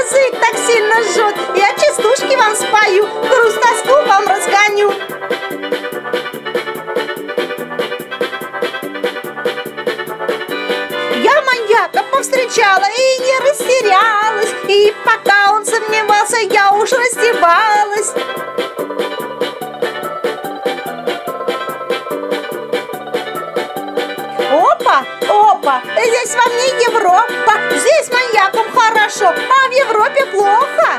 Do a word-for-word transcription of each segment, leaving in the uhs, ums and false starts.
язык так сильно жжет, я частушки вам спою, грусть, тоску вам разгоню. Я маньяка повстречала и не растерялась, и пока он сомневался, я уж раздевалась. Опа, опа, здесь вам не Европа, здесь маньякам хорошо, а в Европе плохо.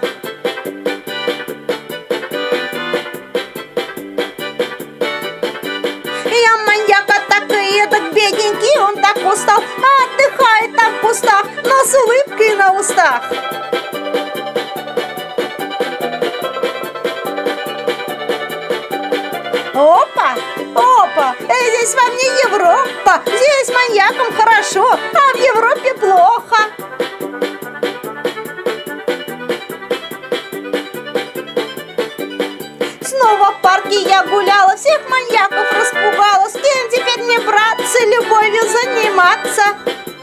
Я маньяка так и этот бедненький, он так устал, отдыхает там в кустах, но с улыбкой на устах. Опа, опа, здесь вам не Европа, здесь маньякам хорошо, а в Европе плохо. Снова в парке я гуляла, всех маньяков распугала. С кем теперь мне, братцы, любовью заниматься?